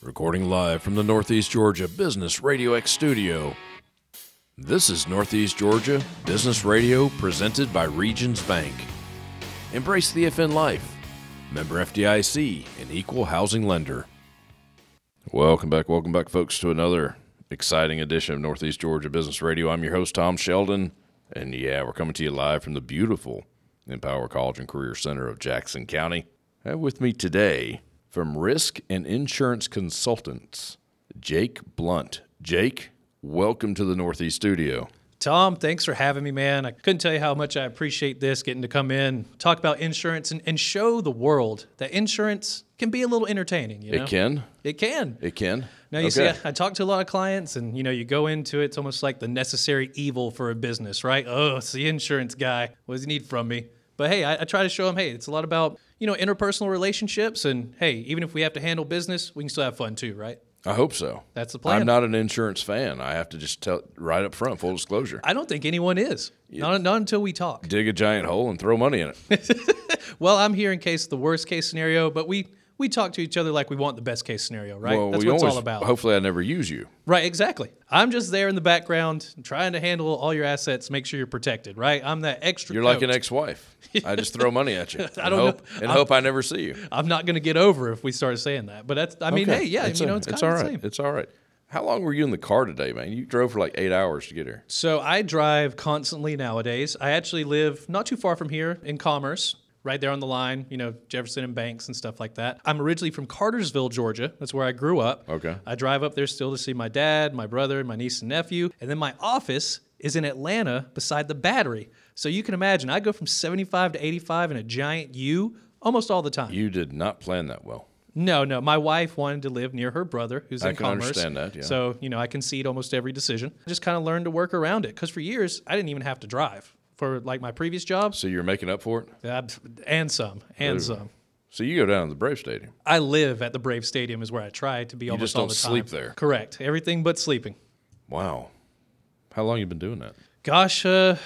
Recording live from the Northeast Georgia Business Radio X studio. This is Northeast Georgia Business Radio presented by Regions Bank. Embrace the FN life. Member FDIC, an equal housing lender. Welcome back, folks, to another exciting edition of Northeast Georgia Business Radio. I'm your host, Tom Sheldon, and we're coming to you live from the beautiful Empower College and Career Center of Jackson County. And with me today, from Risk and Insurance Consultants, Jake Blunt. Jake, welcome to the Northeast Studio. Tom, thanks for having me, man. I couldn't tell you how much I appreciate this, getting to come in, talk about insurance, and show the world that insurance can be a little entertaining. You know? It can? It can. It can? Now, you see, I talk to a lot of clients, and, you go into it, it's almost like the necessary evil for a business, right? Oh, it's the insurance guy. What does he need from me? But, hey, I try to show them, hey, it's a lot about, interpersonal relationships, and, hey, even if we have to handle business, we can still have fun too, right? I hope so. That's the plan. I'm not an insurance fan. I have to just tell right up front, full disclosure. I don't think anyone is. Not until we talk. Dig a giant hole and throw money in it. Well, I'm here in case the worst case scenario, but we talk to each other like we want the best case scenario, right? Well, That's what it's all about. Hopefully I never use you. Right, exactly. I'm just there in the background trying to handle all your assets, make sure you're protected, right? I'm that extra You're coat. like an ex-wife. I just throw money at you. I don't know. Hope I never see you. I'm not going to get over if we start saying that. But that's, hey, yeah, it's kind of all right. the same. It's all right. How long were you in the car today, man? You drove for like 8 hours to get here. So I drive constantly nowadays. I actually live not too far from here in Commerce, right there on the line, Jefferson and Banks and stuff like that. I'm originally from Cartersville, Georgia. That's where I grew up. Okay. I drive up there still to see my dad, my brother, my niece and nephew. And then my office is in Atlanta beside the Battery. So you can imagine, I go from 75 to 85 in a giant U almost all the time. You did not plan that well. No. My wife wanted to live near her brother, who's in Commerce. I can understand that, yeah. So, I concede almost every decision. I just kind of learned to work around it. Because for years, I didn't even have to drive. For like my previous job. So you're making up for it? And some. So you go down to the Brave Stadium. I live at the Brave Stadium is where I try to be almost all the time. You just don't sleep there? Correct. Everything but sleeping. Wow. How long have you been doing that? Gosh,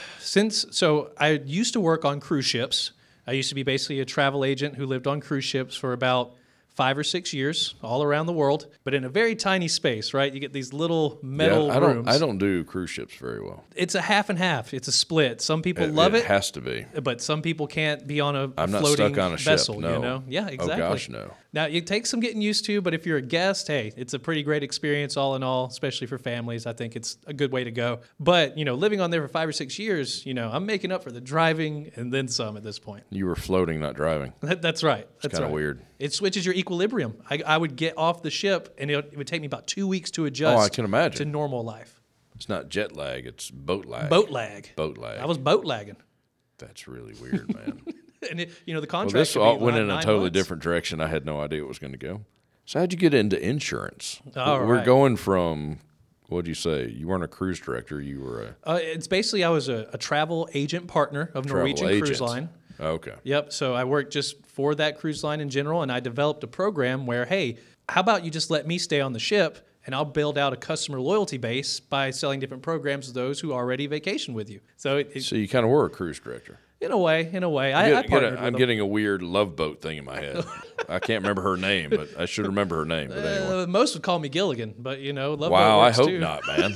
so I used to work on cruise ships. I used to be basically a travel agent who lived on cruise ships for about 5 or 6 years all around the world, but in a very tiny space, right? You get these little metal rooms. I don't do cruise ships very well. It's a half and half. It's a split. Some people love it. It has to be. But some people can't be on a I'm not floating stuck on a vessel, ship, no. Yeah, exactly. Oh, gosh, no. Now, it takes some getting used to, but if you're a guest, hey, it's a pretty great experience all in all, especially for families. I think it's a good way to go. But, living on there for 5 or 6 years, I'm making up for the driving and then some at this point. You were floating, not driving. That's right. It's kind of weird. It switches your equilibrium. I would get off the ship, and it would take me about 2 weeks to adjust. Oh, I can imagine. To normal life. It's not jet lag, it's boat lag. Boat lag. I was boat lagging. That's really weird, man. And the contract. This all went in a totally months. different direction. I had no idea it was going to go. So how'd you get into insurance? We're going from, what'd you say? You weren't a cruise director. You were it's basically I was a travel agent partner of Norwegian Cruise Line. Okay. Yep. So I worked just for that cruise line in general, and I developed a program where, hey, how about you just let me stay on the ship, and I'll build out a customer loyalty base by selling different programs to those who already vacation with you. So so you kind of were a cruise director. In a way. I partnered with I'm getting a weird Love Boat thing in my head. I can't remember her name, but I should remember her name. But anyway. Most would call me Gilligan, but Love Boat Wow, works I hope too. not, man.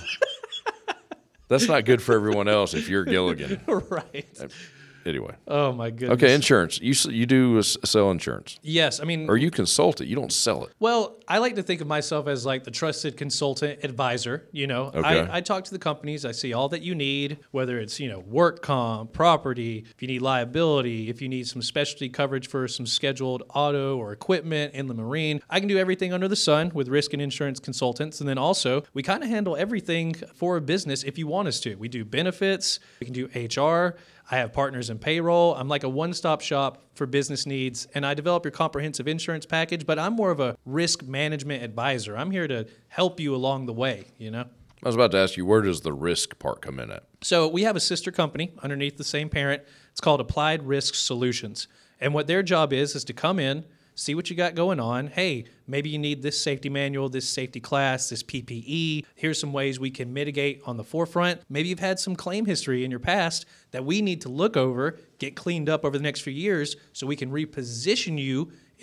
That's not good for everyone else if you're Gilligan. Right. Anyway. Oh, my goodness. Okay, insurance. You do sell insurance. Yes, I mean... Or you consult it. You don't sell it. Well, I like to think of myself as like the trusted consultant advisor, Okay. I talk to the companies. I see all that you need, whether it's, work comp, property, if you need liability, if you need some specialty coverage for some scheduled auto or equipment, inland marine. I can do everything under the sun with risk and insurance consultants. And then also, we kind of handle everything for a business if you want us to. We do benefits. We can do HR. I have partners in payroll. I'm like a one-stop shop for business needs, and I develop your comprehensive insurance package, but I'm more of a risk management advisor. I'm here to help you along the way, I was about to ask you, where does the risk part come in at? So we have a sister company underneath the same parent. It's called Applied Risk Solutions. And what their job is to come in, see what you got going on. Hey, maybe you need this safety manual, this safety class, this PPE. Here's some ways we can mitigate on the forefront. Maybe you've had some claim history in your past that we need to look over, get cleaned up over the next few years so we can reposition you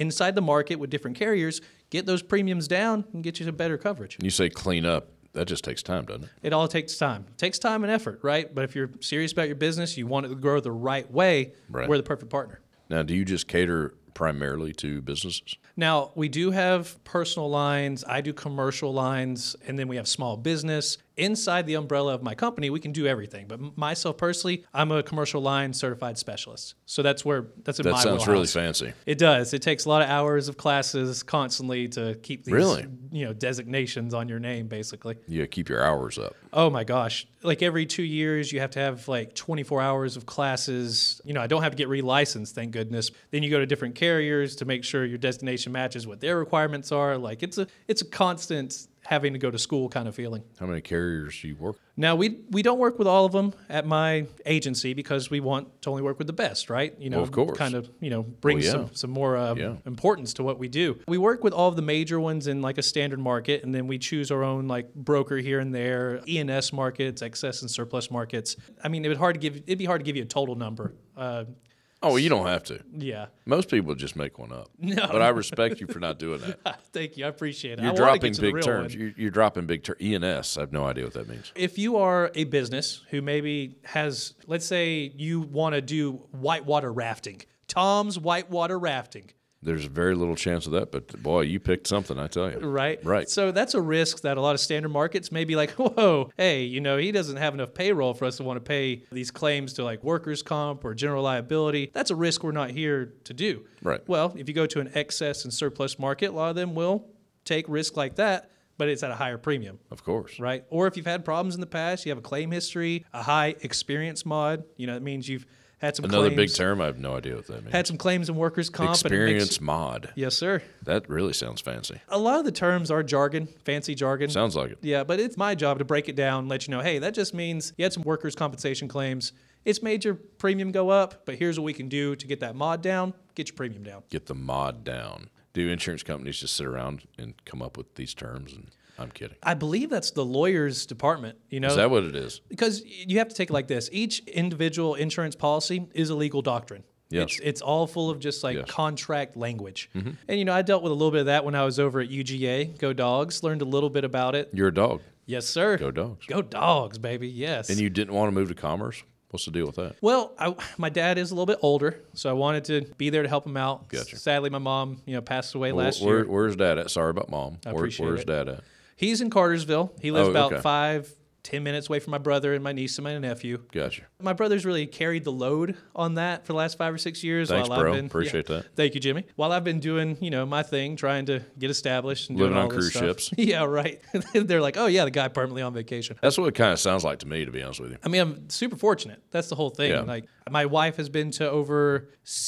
inside the market with different carriers, get those premiums down, and get you some better coverage. You say clean up. That just takes time, doesn't it? It all takes time. It takes time and effort, right? But if you're serious about your business, you want it to grow the right way, Right. we're the perfect partner. Now, do you just cater primarily to businesses? Now, we do have personal lines, I do commercial lines, and then we have small business. Inside the umbrella of my company, we can do everything. But myself personally, I'm a commercial line certified specialist. So that's in my That sounds really wheelhouse. fancy. It does. It takes a lot of hours of classes constantly to keep these Really? designations on your name, basically. You keep your hours up. Oh my gosh. Like every 2 years, you have to have like 24 hours of classes. I don't have to get relicensed, thank goodness. Then you go to different carriers to make sure your destination matches what their requirements are. Like it's a constant having to go to school kind of feeling. How many carriers do you work with? Now, we don't work with all of them at my agency because we want to only work with the best, right? Well, of course. Kind of, bring Well, yeah. some more Yeah. importance to what we do. We work with all of the major ones in like a standard market, and then we choose our own like broker here and there, E&S markets, excess and surplus markets. I mean, it'd be hard to give you a total number. Oh, well, you don't have to. Yeah. Most people just make one up. No. But I respect you for not doing that. Thank you. I appreciate it. You're I wanna dropping get to the big real terms. one. You're dropping big terms. E&S, I have no idea what that means. If you are a business who maybe has, let's say you want to do whitewater rafting, Tom's Whitewater Rafting, There's very little chance of that, but boy, you picked something, I tell you. right? Right. So that's a risk that a lot of standard markets may be like, whoa, hey, he doesn't have enough payroll for us to want to pay these claims to like workers' comp or general liability. That's a risk we're not here to do. Right. Well, if you go to an excess and surplus market, a lot of them will take risk like that, but it's at a higher premium. Of course. Right? Or if you've had problems in the past, you have a claim history, a high experience mod, it means you've had some Another claims, big term, I have no idea what that means. had some claims in workers' comp. Experience mod. Yes, sir. That really sounds fancy. A lot of the terms are jargon, fancy jargon. Sounds like it. Yeah, but it's my job to break it down and let you know, hey, that just means you had some workers' compensation claims. It's made your premium go up, but here's what we can do to get that mod down, get your premium down. Get the mod down. Do insurance companies just sit around and come up with these terms? And I'm kidding. I believe that's the lawyer's department, Is that what it is? Because you have to take it like this. Each individual insurance policy is a legal doctrine. Yes. It's all full of just like Yes. contract language. And, I dealt with a little bit of that when I was over at UGA. Go Dogs. Learned a little bit about it. You're a dog. Yes, sir. Go Dogs. Go Dogs, baby. Yes. And you didn't want to move to Commerce? What's the deal with that? Well, my dad is a little bit older, so I wanted to be there to help him out. Gotcha. Sadly, my mom, passed away last year. Where's Dad at? Sorry about Mom. appreciate Where's it. Dad at? He's in Cartersville. He lives Oh, about okay. 5-10 minutes away from my brother and my niece and my nephew. Gotcha. My brother's really carried the load on that for the last 5 or 6 years. Thanks, while bro. I've been, Appreciate that. Thank you, Jimmy. While I've been doing, my thing, trying to get established and Living doing all on this cruise stuff. ships. Yeah, right. They're like, oh yeah, the guy permanently on vacation. That's what it kind of sounds like to me, to be honest with you. I mean, I'm super fortunate. That's the whole thing. Yeah. Like, my wife has been to over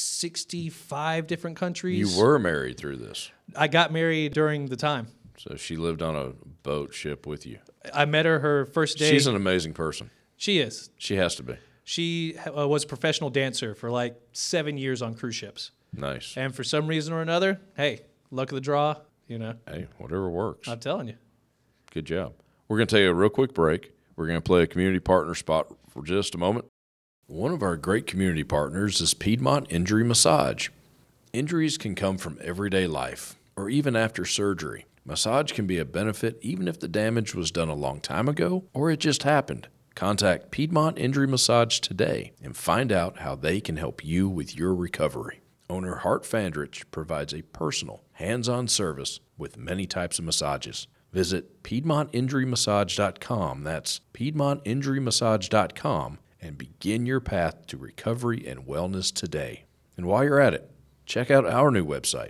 65 different countries. You were married through this. I got married during the time. So she lived on a boat ship with you. I met her first day. She's an amazing person. She is. She has to be. She was a professional dancer for like 7 years on cruise ships. Nice. And for some reason or another, hey, luck of the draw, Hey, whatever works. I'm telling you. Good job. We're going to take a real quick break. We're going to play a community partner spot for just a moment. One of our great community partners is Piedmont Injury Massage. Injuries can come from everyday life or even after surgery. Massage can be a benefit even if the damage was done a long time ago or it just happened. Contact Piedmont Injury Massage today and find out how they can help you with your recovery. Owner Hart Fandrich provides a personal, hands-on service with many types of massages. Visit PiedmontInjuryMassage.com. That's PiedmontInjuryMassage.com and begin your path to recovery and wellness today. And while you're at it, check out our new website,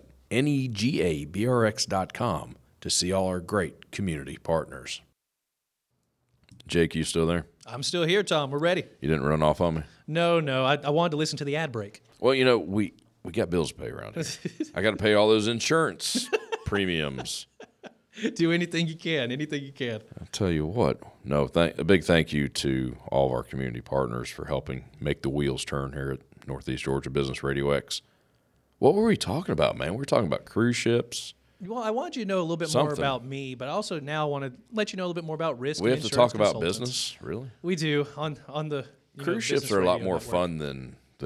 negabrx.com, to see all our great community partners. Jake, you still there? I'm still here, Tom. We're ready. You didn't run off on me? No. I wanted to listen to the ad break. Well, we got bills to pay around here. I got to pay all those insurance premiums. Do anything you can. Anything you can. I'll tell you what. No, a big thank you to all of our community partners for helping make the wheels turn here at Northeast Georgia Business Radio X. What were we talking about, man? We were talking about cruise ships. Well, I wanted you to know a little bit more about me, but I also now want to let you know a little bit more about risk. We and have to insurance talk about consultants. business, really? We do on the Cruise ships Business are a lot Radio more Network. fun than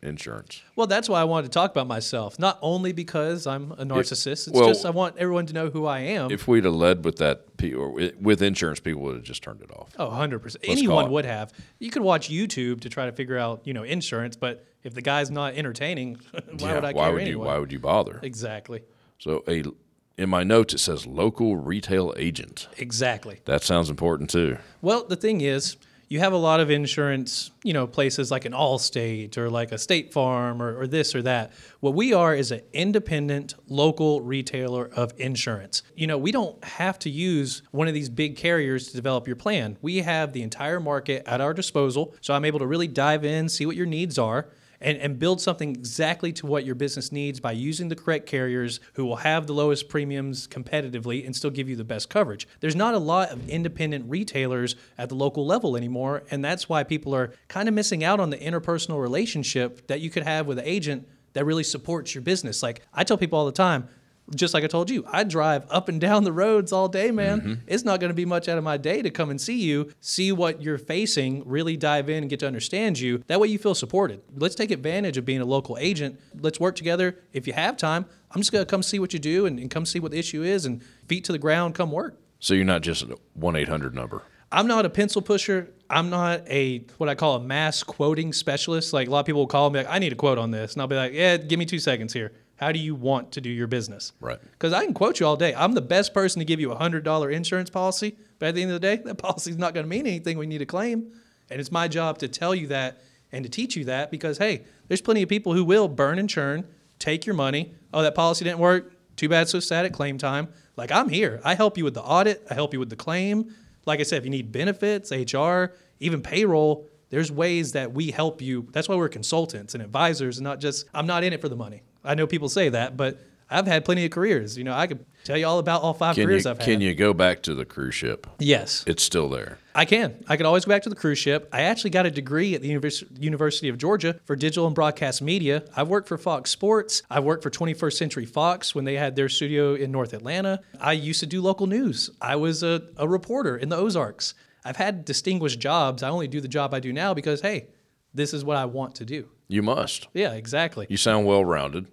insurance? Well, that's why I wanted to talk about myself. Not only because I'm a narcissist. It's well, just I want everyone to know who I am. If we'd have led with that, or with insurance, people would have just turned it off. Oh, 100%. Anyone would have. You could watch YouTube to try to figure out, insurance, but if the guy's not entertaining, why would I care anyway? Why would you bother? Exactly. So in my notes, it says local retail agent. Exactly. That sounds important too. Well, the thing is, you have a lot of insurance, places like an Allstate or like a State Farm or this or that. What we are is an independent local retailer of insurance. We don't have to use one of these big carriers to develop your plan. We have the entire market at our disposal, so I'm able to really dive in, see what your needs are, and build something exactly to what your business needs by using the correct carriers who will have the lowest premiums competitively and still give you the best coverage. There's not a lot of independent retailers at the local level anymore, and that's why people are kind of missing out on the interpersonal relationship that you could have with an agent that really supports your business. Like I tell people all the time, just like I told you, I drive up and down the roads all day, man. Mm-hmm. It's not going to be much out of my day to come and see you, see what you're facing, really dive in and get to understand you. That way you feel supported. Let's take advantage of being a local agent. Let's work together. If you have time, I'm just going to come see what you do and come see what the issue is and feet to the ground, come work. So you're not just a 1-800 number. I'm not a pencil pusher. I'm not what I call a mass quoting specialist. Like a lot of people will call me like, I need a quote on this. And I'll be like, yeah, give me 2 seconds here. How do you want to do your business? Right. Because I can quote you all day. I'm the best person to give you a $100 insurance policy, but at the end of the day, that policy is not going to mean anything we need to claim. And it's my job to tell you that and to teach you that because, hey, there's plenty of people who will burn and churn, take your money. Oh, that policy didn't work. Too bad, so sad at claim time. Like, I'm here. I help you with the audit. I help you with the claim. Like I said, if you need benefits, HR, even payroll, there's ways that we help you. That's why we're consultants and advisors and not just, I'm not in it for the money. I know people say that, but I've had plenty of careers. I could tell you all about all 5 careers I've had. Can you go back to the cruise ship? Yes. It's still there. I can. I could always go back to the cruise ship. I actually got a degree at the University of Georgia for digital and broadcast media. I've worked for Fox Sports. I've worked for 21st Century Fox when they had their studio in North Atlanta. I used to do local news. I was a reporter in the Ozarks. I've had distinguished jobs. I only do the job I do now because, hey, this is what I want to do. You must. Yeah, exactly. You sound well-rounded.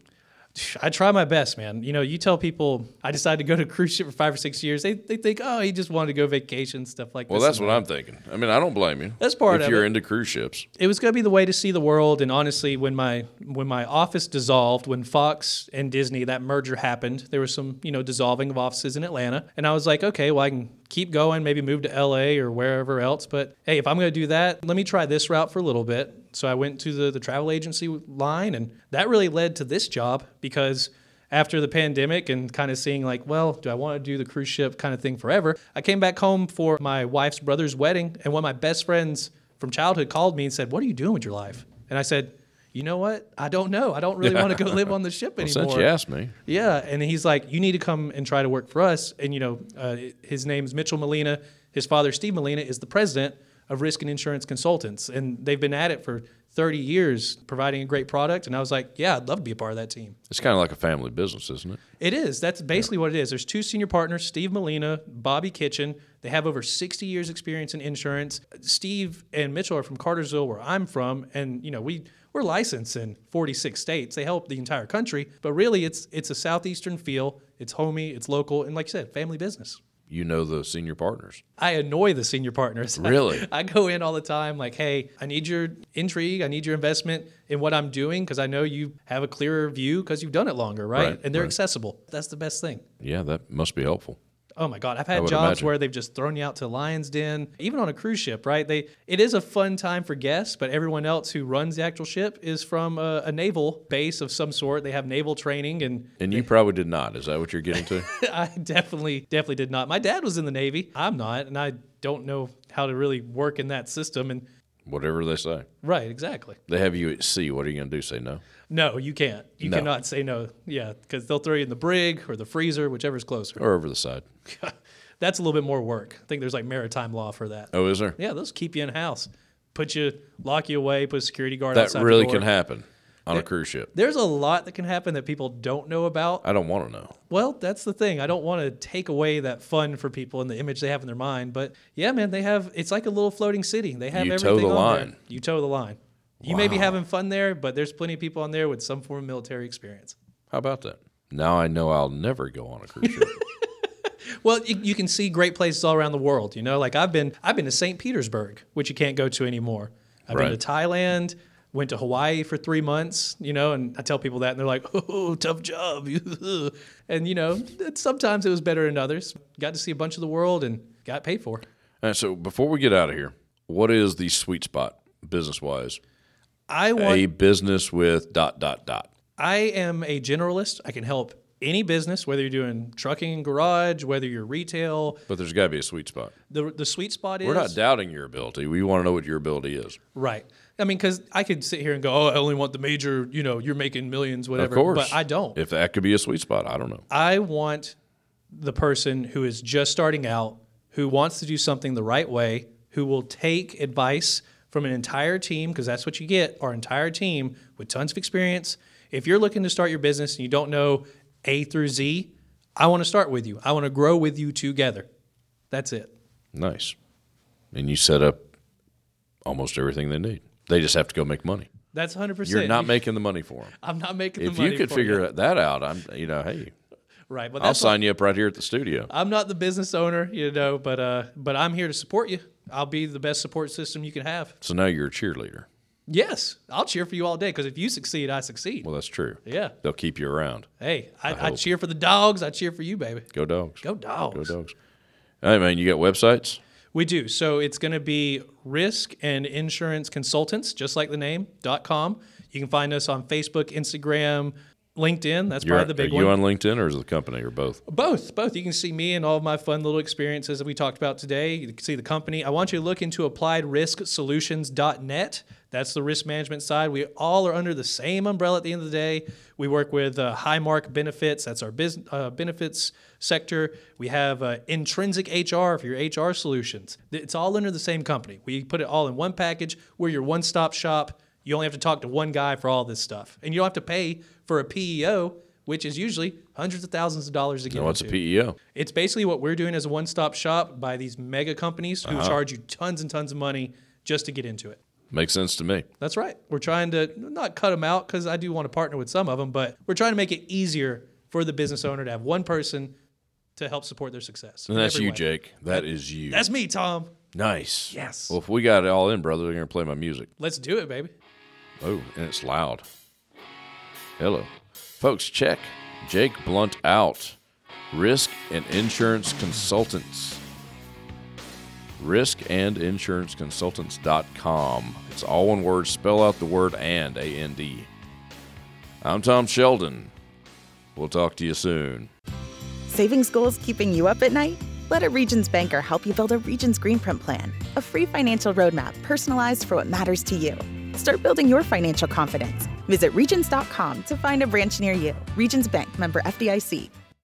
I try my best, man. You tell people I decided to go to a cruise ship for 5 or 6 years. They think, oh, he just wanted to go vacation, stuff like that. Well, that's what I'm thinking. I mean, I don't blame you. That's part of it. If you're into cruise ships. It was going to be the way to see the world. And honestly, when my office dissolved, when Fox and Disney, that merger happened, there was some, dissolving of offices in Atlanta. And I was like, okay, well, I can keep going, maybe move to LA or wherever else. But hey, if I'm going to do that, let me try this route for a little bit. So I went to the travel agency line, and that really led to this job because after the pandemic and kind of seeing like, well, do I want to do the cruise ship kind of thing forever? I came back home for my wife's brother's wedding, and one of my best friends from childhood called me and said, what are you doing with your life? And I said, you know what? I don't know. I don't really want to go live on the ship anymore. Since you asked me. Yeah, and he's like, you need to come and try to work for us. And, his name's Mitchell Molina. His father, Steve Molina, is the president of Risk and Insurance Consultants. And they've been at it for 30 years providing a great product. And I was like, yeah, I'd love to be a part of that team. It's kind of like a family business, isn't it? It is. That's basically what it is. There's 2 senior partners, Steve Molina, Bobby Kitchen. They have over 60 years experience in insurance. Steve and Mitchell are from Cartersville, where I'm from. And, we're licensed in 46 states. They help the entire country. But really, it's a Southeastern feel. It's homey. It's local. And like you said, family business. You know the senior partners. I annoy the senior partners. Really? I go in all the time like, hey, I need your intrigue. I need your investment in what I'm doing because I know you have a clearer view because you've done it longer, right? And they're accessible. That's the best thing. Yeah, that must be helpful. Oh my God. I've had jobs where they've just thrown you out to Lion's Den, even on a cruise ship, right? It is a fun time for guests, but everyone else who runs the actual ship is from a naval base of some sort. They have naval training. And you probably did not. Is that what you're getting to? I definitely did not. My dad was in the Navy. I'm not, and I don't know how to really work in that system. And whatever they say. Right, exactly. They have you at sea. What are you going to do? Say no? No, you can't. You cannot say no. Yeah, because they'll throw you in the brig or the freezer, whichever's closer. Or over the side. That's a little bit more work. I think there's like maritime law for that. Oh, is there? Yeah, those keep you in house. Lock you away, put a security guard outside the door. That really can happen on a cruise ship. There's a lot that can happen that people don't know about. I don't want to know. Well, that's the thing. I don't want to take away that fun for people and the image they have in their mind. But yeah, man, it's like a little floating city. They have everything on there. You toe the line. You may be having fun there, but there's plenty of people on there with some form of military experience. How about that? Now I know I'll never go on a cruise ship. Well, you can see great places all around the world. Like I've been to St. Petersburg, which you can't go to anymore. I've been to Thailand, went to Hawaii for 3 months, and I tell people that and they're like, oh, tough job. And, sometimes it was better than others. Got to see a bunch of the world and got paid for. All right, so before we get out of here, what is the sweet spot business-wise? I want a business with ... I am a generalist. I can help any business, whether you're doing trucking and garage, whether you're retail. But there's got to be a sweet spot. The sweet spot is... We're not doubting your ability. We want to know what your ability is. Right. I mean, because I could sit here and go, I only want the major, you're making millions, whatever. Of course. But I don't. If that could be a sweet spot, I don't know. I want the person who is just starting out, who wants to do something the right way, who will take advice from an entire team, because that's what you get, our entire team with tons of experience. If you're looking to start your business and you don't know A through Z, I want to start with you. I want to grow with you together. That's it. Nice. And you set up almost everything they need. They just have to go make money. That's 100%. You're not making the money for them. I'm not making the If money for you could figure that out, hey, right. But I'll sign you up right here at the studio. I'm not the business owner, but I'm here to support you. I'll be the best support system you can have. So now you're a cheerleader. Yes, I'll cheer for you all day, because if you succeed, I succeed. Well, that's true. Yeah. They'll keep you around. Hey, I cheer for the dogs. I cheer for you, baby. Go Dogs. Go Dogs. Go Dogs. All right, man, you got websites? We do. So it's going to be Risk and Insurance Consultants, just like the name, .com. You can find us on Facebook, Instagram, LinkedIn. That's probably the big one. Are you on LinkedIn, or is it the company, or both? Both. You can see me and all of my fun little experiences that we talked about today. You can see the company. I want you to look into appliedrisksolutions.net. That's the risk management side. We all are under the same umbrella at the end of the day. We work with Highmark Benefits. That's our benefits sector. We have Intrinsic HR for your HR solutions. It's all under the same company. We put it all in one package. We're your one-stop shop. You only have to talk to one guy for all this stuff. And you don't have to pay for a PEO, which is usually hundreds of thousands of dollars to get into. What's a PEO? It's basically what we're doing as a one-stop shop by these mega companies who charge you tons and tons of money just to get into it. Makes sense to me. That's right. We're trying to not cut them out, because I do want to partner with some of them, but we're trying to make it easier for the business owner to have one person to help support their success. And that's you, Jake. That is you. That's me, Tom. Nice. Yes. Well, if we got it all in, brother, they're going to play my music. Let's do it, baby. Oh, and it's loud. Hello. Folks, check Jake Blunt out. Risk and Insurance Consultants. riskandinsuranceconsultants.com. It's all one word. Spell out the word and, A-N-D. I'm Tom Sheldon. We'll talk to you soon. Savings goals keeping you up at night? Let a Regions banker help you build a Regions Greenprint plan, a free financial roadmap personalized for what matters to you. Start building your financial confidence. Visit Regions.com to find a branch near you. Regions Bank, member FDIC.